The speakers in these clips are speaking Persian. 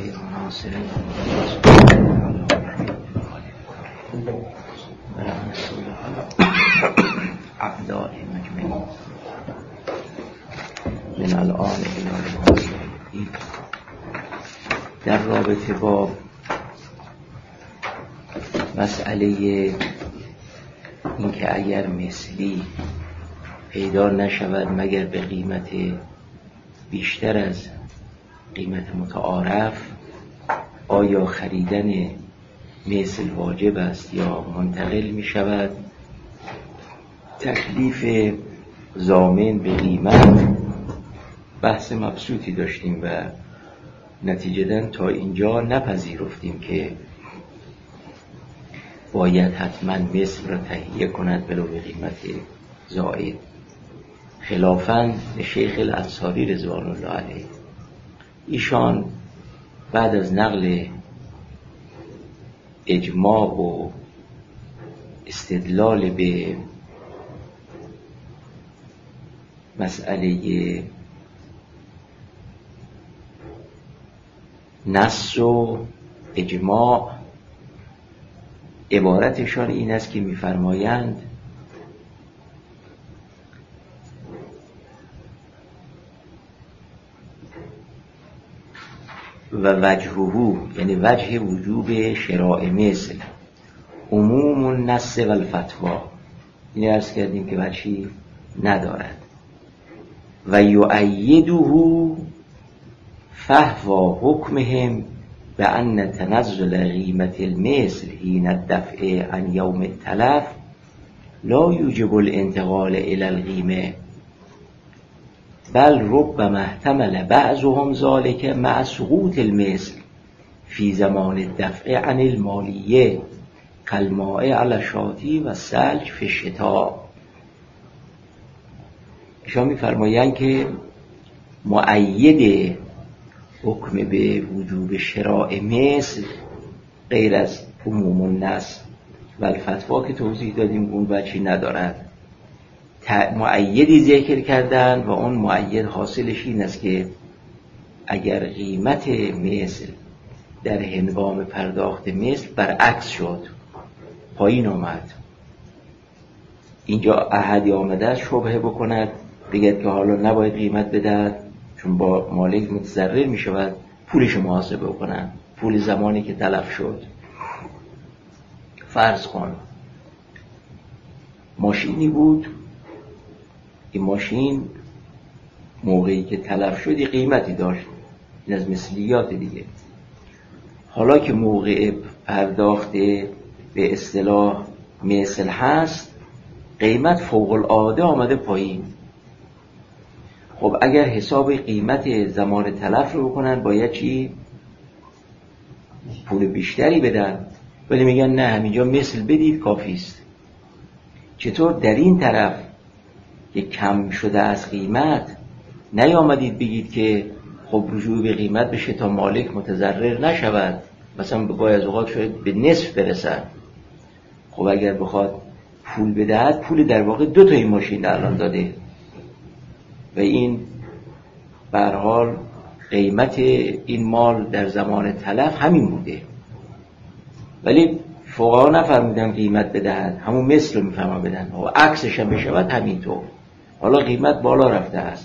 خیر مناصر اعداء مجمعین من الان الى در رابطه با مسئله اینکه اگر مثلی پیدا نشود مگر به قیمت بیشتر از قیمت متعارف، آیا خریدن مثل واجب است یا منتقل می شود؟ تکلیف ضامن به قیمت بحث مبسوطی داشتیم و نتیجتاً تا اینجا نپذیرفتیم که باید حتما مثل را تهیه کند ولو به قیمت زائد، خلافاً شیخ الانصاری رضوان الله علیه. ایشان بعد از نقل اجماع و استدلال به مسئله نص و اجماع، عبارتشان این است که می‌فرمایند و وجهه، یعنی وجه وجوب شراء مثل، عموم النص و الفتوا، این عرض کردیم که وجهی ندارد. و یؤیده فهو حکمهم بأن تنزل قیمت المثل حین الدفع عن یوم التلف لا یوجب الانتقال الى القیمه، بل ربما احتمل بعضهم ذلك مع سقوط المثل في زمان الدفع عن المالیه كالماء على الشاطئ و الثلج في الشتاء. ایشان می‌فرمایند که مؤید حکم به وجوب شراء مثل غیر از عموم النص و الفتوا که توضیح دادیم اون وجهی ندارد. مؤیدی ذکر کردن و اون مؤید حاصلش این است که اگر قیمت مثل در هنگام پرداخت مثل برعکس شد، پایین آمد، اینجا احدی آمده است شبهه بکند بگید که حالا نباید قیمت بدهد چون با مالک متضرر می شود، پولش محاسبه بکنن، پول زمانی که تلف شد. فرض کن ماشینی بود، این ماشین موقعی که تلف شد یه قیمتی داشت، این از مثلیات دیگه. حالا که موقع پرداخت به اصطلاح مثل هست، قیمت فوق العاده آمده پایین. خب اگر حساب قیمت زمان تلف رو بکنن باید چی؟ پول بیشتری بدن، ولی میگن نه همینجا مثل بدید کافیست. چطور در این طرف که کم شده از قیمت نیامدید بگید که خب رجوع به قیمت بشه تا مالک متضرر نشود، مثلا باید از اوقات شاید به نصف برسن. خب اگر بخواد پول بدهد، پول در واقع دو تا این ماشین الان داده و این به هر حال قیمت این مال در زمان تلف همین بوده، ولی فقها نفرمودن قیمت بدهد، همون مثل رو میفرمان بدن و عکسش هم بشود همینطور. حالا قیمت بالا رفته است،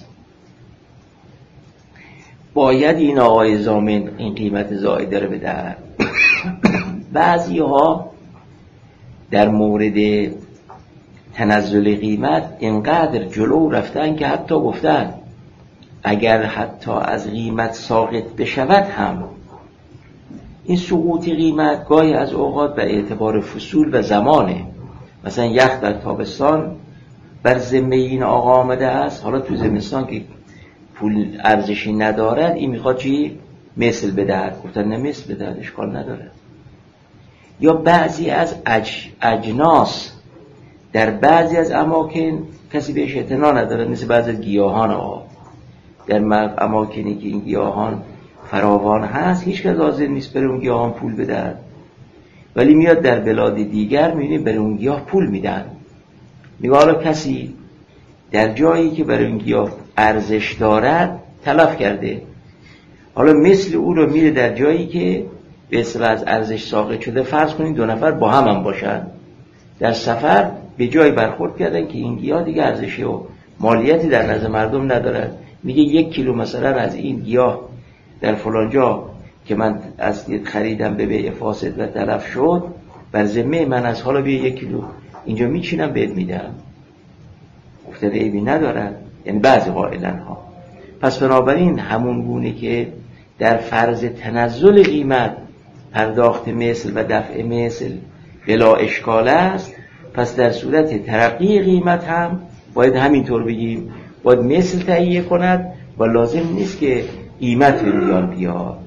باید این آقای ضامن این قیمت زائده رو بدهد. بعضی ها در مورد تنزل قیمت اینقدر جلو رفتن که حتی گفتن اگر حتی از قیمت ساقط بشود هم این سقوط قیمت گاهی از اوقات به اعتبار فصول و زمانه. مثلا یخ در تابستان بر ذمه این آقا آمده است، حالا تو زمستان که پول ارزشی ندارد این میخواد چی؟ مثل بدهد. گفتن نه مثل بدهد، اشکال نداره. یا بعضی از اجناس در بعضی از اماکن کسی بهش اعتنا نداره، مثل بعضی از گیاهان ها در اماکنی که این گیاهان فراوان هست هیچ کس حاضر نیست برای اون گیاهان پول بدهد، ولی میاد در بلاد دیگر میبینیم برای اون گیاه پول میدن. میگه حالا کسی در جایی که برای اون گیاه ارزش دارد تلف کرده، حالا مثل او رو میره در جایی که به اصطلاح از ارزش ساقط شده، فرض کنید 2 نفر با هم باشن، در سفر به جای برخورد کردن که این گیاه دیگه ارزشی و مالیتی در نظر مردم ندارد، میگه 1 کیلو مثلا از این گیاه در فلان جا که من از خریدم به بیع فاسد و تلف شد، بر ذمه من از حالا بیا 1 کیلو اینجا میچینم بهت میدم، افتاده عیبی ندارد، یعنی بعضی قائلن ها. پس بنابراین همون گونه که در فرض تنزل قیمت پرداخت مثل و دفع مثل بلا اشکال است، پس در صورت ترقی قیمت هم باید همینطور بگیم، باید مثل تهیه کند و لازم نیست که قیمت به میان بیاد.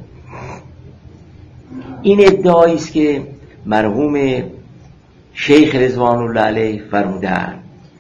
این ادعایی است که مرحوم شیخ رضوان الله علیه فرمودند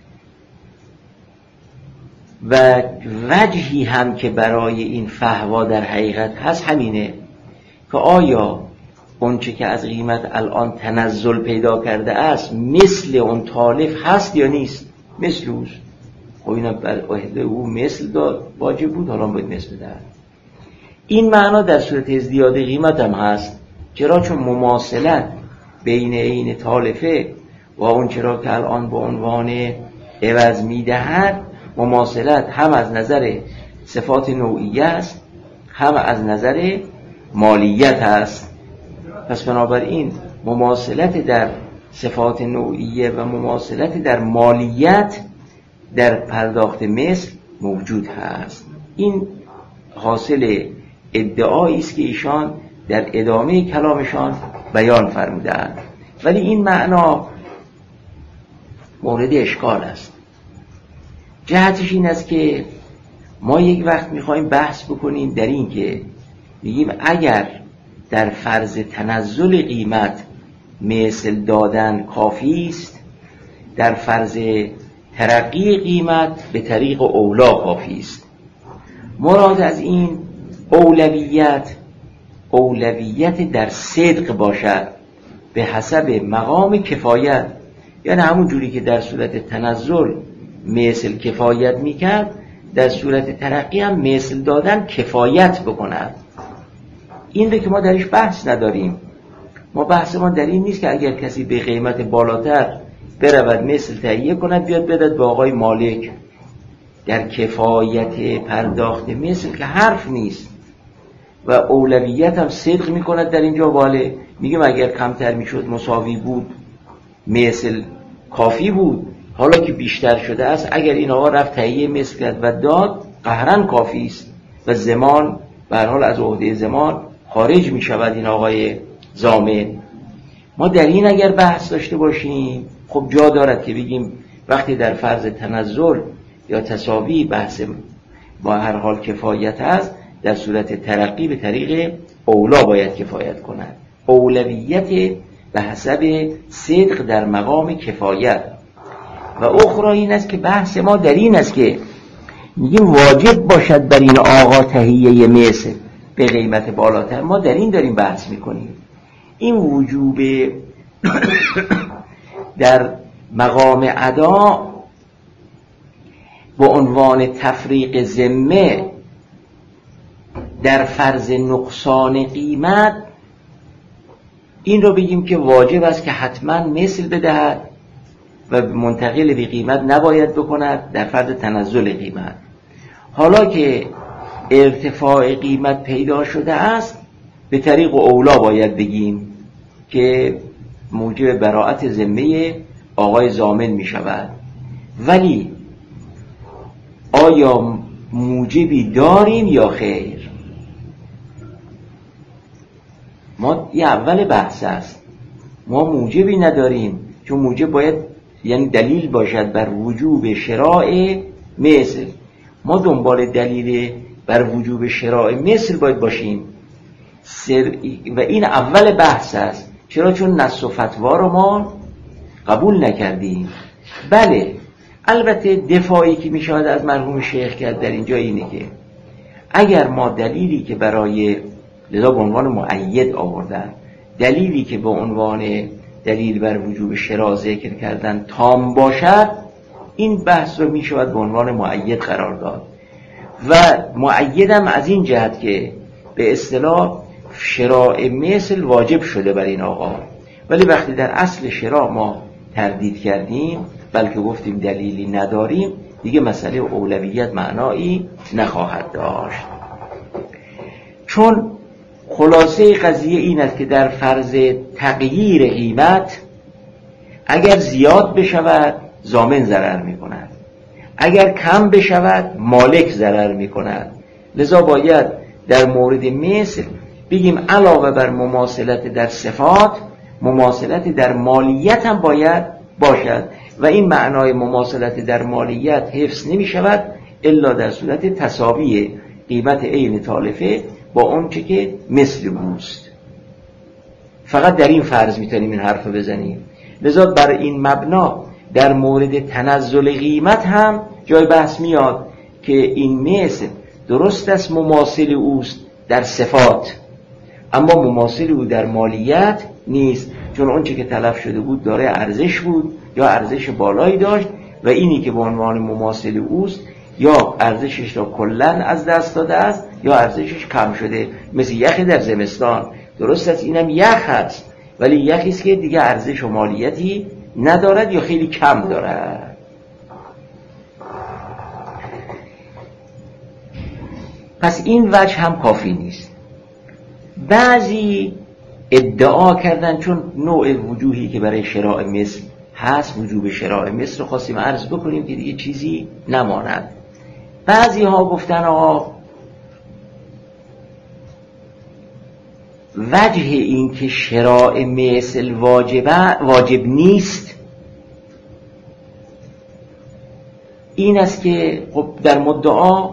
و وجهی هم که برای این فحوا در حقیقت هست همینه که آیا اونچه که از قیمت الان تنزل پیدا کرده است مثل اون تالف هست یا نیست؟ مثل اوست. خب اینا بر عهده او مثل واجب بود، حالا باید مثل در این معنا در صورت ازدیاد قیمت هم هست. چرا؟ چون مماثلت بین این تالفه و اون چرا که الان به عنوان عوض میدهد، مماثلت هم از نظر صفات نوعیه است هم از نظر مالیت است. پس بنابراین مماثلت در صفات نوعیه و مماثلت در مالیت در پرداخت مثل موجود هست. این حاصل ادعایی است که ایشان در ادامه کلامشان بیان فرمودند، ولی این معنا مورد اشکال است. جهتش این است که ما یک وقت میخوایم بحث بکنیم در این که میگیم اگر در فرض تنزل قیمت مثل دادن کافی است، در فرض ترقی قیمت به طریق اولا کافی است. مراد از این اولویت در صدق باشد به حسب مقام کفایت، یعنی همون جوری که در صورت تنزل مثل کفایت میکرد، در صورت ترقی هم مثل دادن کفایت بکند. این رو که ما درش بحث نداریم. ما بحث ما در این نیست که اگر کسی به قیمت بالاتر برود مثل تهیه کند بیاد بدد به آقای مالک. در کفایت پرداخت مثل که حرف نیست و اولویت هم صدق میکند در اینجا. باله میگم اگر کمتر میشد مساوی بود مثل کافی بود، حالا که بیشتر شده است اگر این آقا رفت تهیه مثل کرد و داد قهرن کافی است و زمان به هر حال از عهده زمان خارج میشود این آقای ضامن. ما در این اگر بحث داشته باشیم خب جا دارد که بگیم وقتی در فرض تنزل یا تساوی بحث با هر حال کفایت است، در صورت ترقی به طریق اولا باید کفایت کند. اولویت به حسب صدق در مقام کفایت. و اخرى این است که بحث ما در این است که میگیم واجب باشد بر این آقا تهیه مثل به قیمت بالاتر. ما در این داریم بحث میکنیم. این وجوب در مقام ادا به عنوان تفریق ذمه در فرض نقصان قیمت، این رو بگیم که واجب است که حتما مثل بدهد و منتقل به قیمت نباید بکند در فرض تنزل قیمت. حالا که ارتفاع قیمت پیدا شده است به طریق اولا باید بگیم که موجب براءت ذمه آقای ضامن می شود. ولی آیا موجبی داریم یا خیر؟ ما یه اول بحث است، ما موجبی نداریم، چون موجب باید یعنی دلیل باشد بر وجوب شراء مثل. ما دنبال دلیل بر وجوب شراء مثل باید باشیم و این اول بحث است. چرا؟ چون نص و فتوا رو ما قبول نکردیم. بله، البته دفاعی که می شود از مرحوم شیخ کرد در اینجا اینه که اگر ما دلیلی که برای لذا به عنوان مؤید آوردن، دلیلی که به عنوان دلیل بر وجوب شراء ذکر کردن تام باشد، این بحث رو می شود به عنوان مؤید قرار داد. و مؤیدم از این جهت که به اصطلاح شراء مثل واجب شده بر این آقا، ولی وقتی در اصل شراء ما تردید کردیم بلکه گفتیم دلیلی نداریم، دیگه مسئله اولویت معنایی نخواهد داشت. چون خلاصه قضیه این است که در فرض تغییر قیمت اگر زیاد بشود ضامن ضرر می کند، اگر کم بشود مالک ضرر می کند. لذا باید در مورد مثل بگیم علاوه بر مماثلت در صفات، مماثلت در مالیت هم باید باشد و این معنای مماثلت در مالیت حفظ نمی شود الا در صورت تساوی قیمت عین تالفه با اون چه که مثل اوست. فقط در این فرض میتونیم این حرف بزنیم. لذا بر این مبنا در مورد تنزل قیمت هم جای بحث میاد که این مثل درست است مماثل اوست در صفات، اما مماثل او در مالیت نیست، چون اون چه که تلف شده بود داره ارزش بود یا ارزش بالایی داشت و اینی که به عنوان مماثل اوست یا ارزشش را کلن از دست داده است یا ارزشش کم شده. مثل یخ در زمستان، درست است اینم یخ هست ولی یخی است که دیگه ارزش و مالیتی ندارد یا خیلی کم دارد. پس این وجه هم کافی نیست. بعضی ادعا کردن چون نوع وجوهی که برای شراء مثل هست، وجوب شراء مثل رو خواستیم عرض بکنیم که دیگه چیزی نماند. بعضی ها گفتن آقا وجه این که شراء مثل واجب نیست این است که خب در مدعا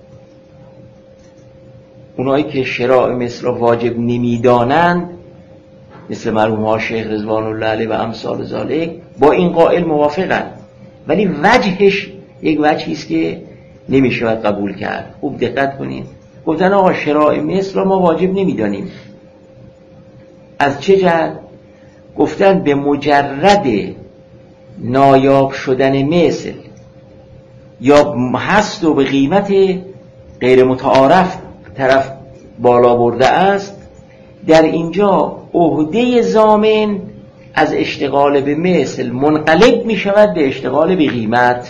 اونایی که شراء مثل را واجب نمیدانند مثل مرحوم ها شیخ رضوان الله علیه و امثال ذالک با این قائل موافقند، ولی وجهش یک وجهی است که نمیشود قبول کرد. خوب دقت کنید. گفتن آقا شراء مثل را ما واجب نمیدانیم. از چه جهت؟ گفتن به مجرد نایاب شدن مثل یا هست و به قیمت غیر متعارف طرف بالا برده است، در اینجا عهده ضامن از اشتغال به مثل منقلب می شود به اشتغال به قیمت.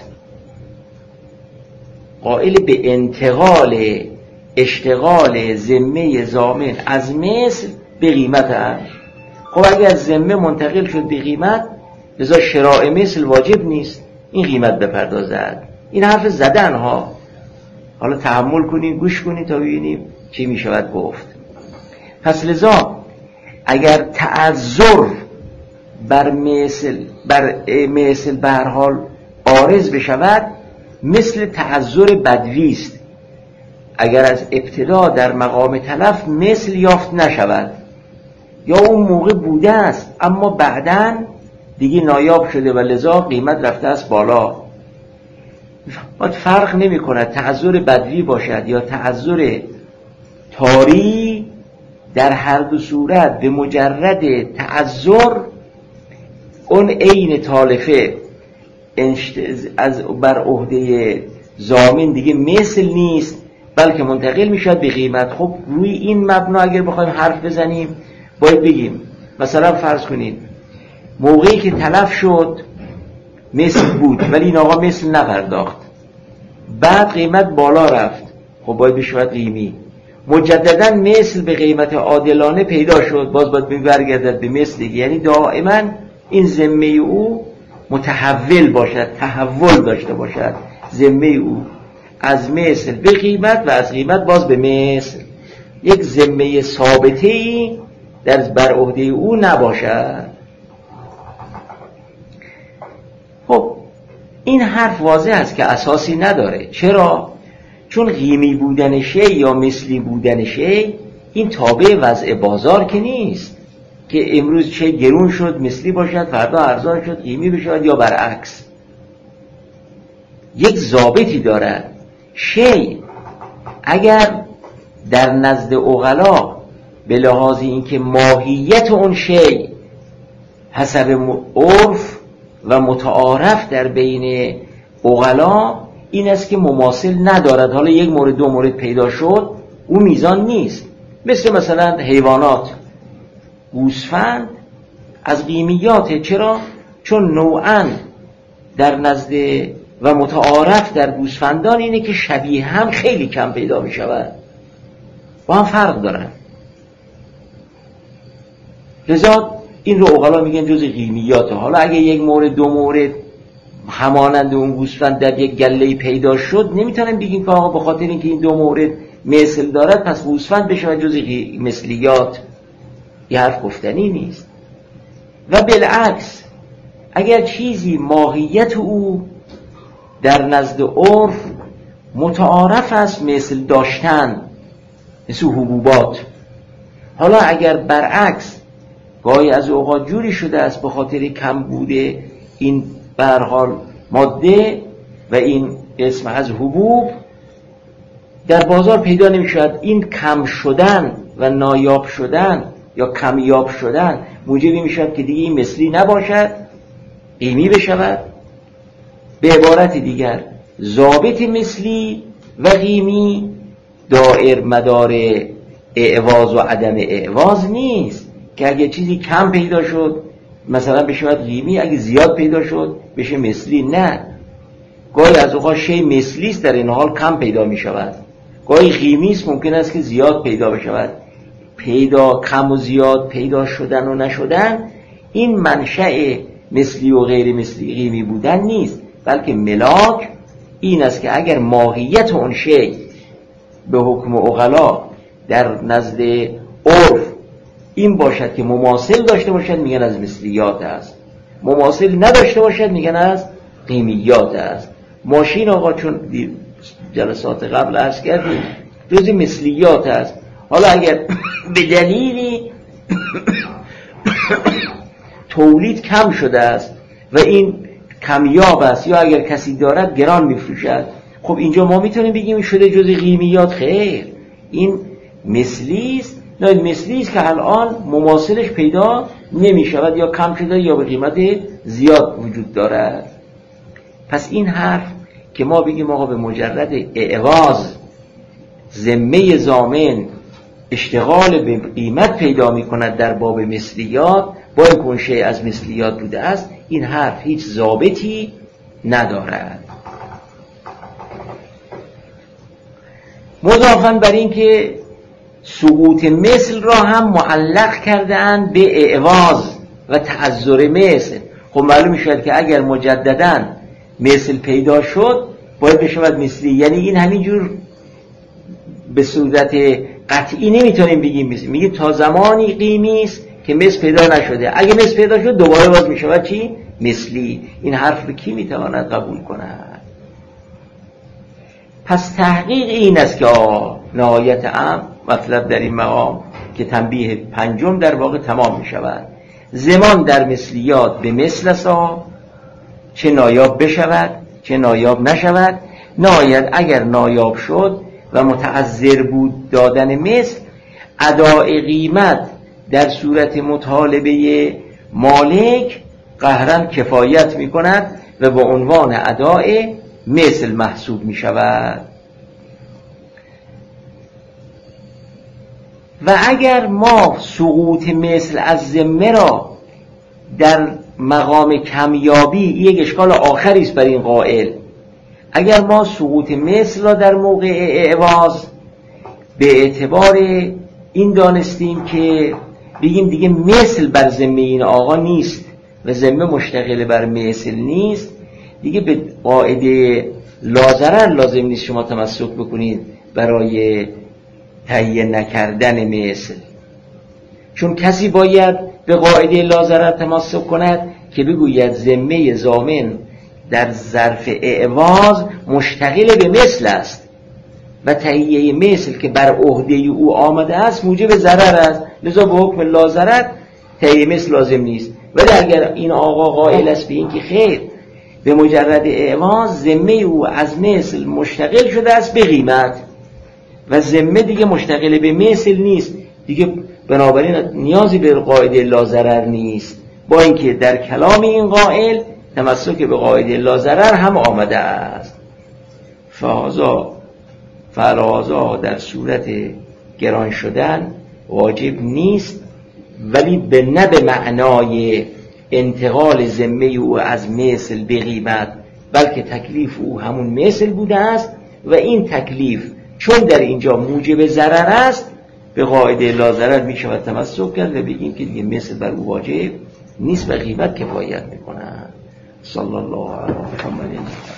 قائل به انتقال اشتغال ذمه ضامن از مثل به قیمت است. خب اگر از ذمه منتقل شد به قیمت، لذا شراء مثل واجب نیست، این قیمت بپردازد. این حرف زدن ها. حالا تحمل کنید، گوش کنید تا ببینیم چی می شود گفت. پس لذا اگر تعذر بر مثل به هر حال عارض بشود، مثل تعذر بدوی است. اگر از ابتدا در مقام تلف مثل یافت نشود یا اون موقع بوده است اما بعداً دیگه نایاب شده و لذا قیمت رفته است بالا، فرق نمی کند تعذر بدوی باشد یا تعذر طاری، در هر دو صورت به مجرد تعذر اون عین تالفه از بر عهده ضامن دیگه مثل نیست بلکه منتقل می شود به قیمت. خب روی این مبنا اگر بخوایم حرف بزنیم باید بگیم مثلا فرض کنید موقعی که تلف شد مثل بود ولی این آقا مثل نپرداخت، بعد قیمت بالا رفت، خب باید بشود قیمی. مجددا مثل به قیمت عادلانه پیدا شد، باز باید برگردد به مثل دیگه. یعنی دائما این ذمه او متحول باشد، تحول داشته باشد ذمه او از مثل به قیمت و از قیمت باز به مثل. یک ذمه ثابته‌ای در بر عهده او نباشد. خب این حرف واضح است که اساسی نداره. چرا؟ چون قیمی بودن شی یا مثلی بودن شی این تابع وضع بازار که نیست که امروز شی گرون شد مثلی باشد، فردا ارزان شد قیمی بشود یا برعکس. یک ضابطی دارد. شی اگر در نزد عقلا به لحاظ اینکه ماهیت اون شی حسب عرف و متعارف در بین عقلا این است که مماثل ندارد، حالا یک مورد دو مورد پیدا شد، اون میزان نیست. مثلا حیوانات، گوسفند از قیمیاته. چرا؟ چون نوعاً در نزد و متعارف در گوسفندان اینه که شبیه هم خیلی کم پیدا می شود، با هم فرق دارن. لذا این رو عقلا میگن جز قیمیاته. حالا اگه یک مورد دو مورد همانند اون گوسفند در یک گله پیدا شد، نمیتونیم بگیم که آقا به خاطر اینکه این دو مورد مثل دارد پس گوسفند بشه جز مثلیات. یه حرف گفتنی نیست. و بالعکس اگر چیزی ماهیت او در نزد عرف متعارف است مثل داشتن، مثل حبوبات، حالا اگر برعکس گاهی از اوقات جوری شده است به خاطر کم بوده این به هر حال ماده و این قسم از حبوب در بازار پیدا نمی شود، این کم شدن و نایاب شدن یا کمیاب شدن موجبی می شود که دیگه این مثلی نباشد، قیمی بشود. به عبارت دیگر ضابط مثلی و قیمی دائر مدار اعواز و عدم اعواز نیست که اگه چیزی کم پیدا شد مثلا بشود قیمی، اگه زیاد پیدا شد بشه مثلی. نه، گاهی از اوقات شی مثلی است در این حال کم پیدا می شود، گاهی قیمی است ممکن است که زیاد پیدا بشود. پیدا کم و زیاد پیدا شدن و نشدن این منشأ مثلی و غیر مثلی قیمی بودن نیست، بلکه ملاک این است که اگر ماهیت اون شی به حکم عقلا در نزد عرف این باشد که مماثل داشته باشد میگن از مثلیات است، مماثل نداشته باشد میگن از قیمیات است. ماشین آقا چون جلسات قبل عرض کردیم جز مثلیات است. حالا اگر به دلیلی تولید کم شده است و این کمیاب است یا اگر کسی دارد گران میفروشد، خب اینجا ما میتونیم بگیم شده جز قیمیات؟ خیر، این مثلی است. نه، مثلی است که الان مماثلش پیدا نمی شود یا کم شده یا به قیمت زیاد وجود دارد. پس این حرف که ما بگیم آقا به مجرد اعواز ذمه ضامن اشتغال به قیمت پیدا می کند در باب مثلیات با این کنشه از مثلیات بوده است، این حرف هیچ ضابطی ندارد. مضافاً بر این که سقوط مثل را هم معلق کرده‌اند به اعواز و تعذر مثل. خب معلوم میشود که اگر مجدداً مثل پیدا شد باید بشود مثلی، یعنی این همینجور به صورت قطعی نمیتونیم بگیم مثل، میگیم تا زمانی قیمی است که مثل پیدا نشده، اگه مثل پیدا شد دوباره باز میشود چی؟ مثلی. این حرف رو کی میتواند قبول کند؟ پس تحقیق این است که نهایت مطلب در این مقام که تنبیه پنجم در واقع تمام می شود. زمان در مثلیات به مثل اسا، چه نایاب بشود چه نایاب نشود. نهایت اگر نایاب شد و متعذر بود دادن مثل، اداء قیمت در صورت مطالبه مالک قهرن کفایت می کند و به عنوان اداء مثل محسوب می شود. و اگر ما سقوط مثل از ذمه را در مقام کمیابی، یک اشکال آخری است بر این قائل، اگر ما سقوط مثل را در موقع اعواز به اعتبار این دانستیم که بگیم دیگه مثل بر ذمه این آقا نیست و ذمه مشتغل بر مثل نیست، دیگه به قاعده لازرر لازم نیست شما تمسک بکنید برای تهیه نکردن مثل، چون کسی باید به قاعده لازرر تمسک کند که بگوید ذمه ضامن در ظرف اعواز مشتغل به مثل است و تهیه مثل که بر عهده او آمده است موجب ضرر است، لذا به حکم لازرر تهیه مثل لازم نیست. ولی اگر این آقا قائل است به این که خیر، به مجرد اعواز ذمه او از مثل مشتغل شده است به قیمت و ذمه دیگه مشتغل به مثل نیست، دیگه بنابراین نیازی به قاعده لازرر نیست، با اینکه در کلام این قائل تمسک به قاعده لازرر هم آمده است. فهذا در صورت گران شدن واجب نیست، ولی نه به معنای انتقال ذمه او از مثل به قیمت، بلکه تکلیف او همون مثل بوده است و این تکلیف چون در اینجا موجب ضرر است به قاعده لا ضرر می شود تمسک کرد و بگیم که دیگه مثل بر او واجب نیست و قیمت کفایت میکنه. صلی الله علیه و سلم.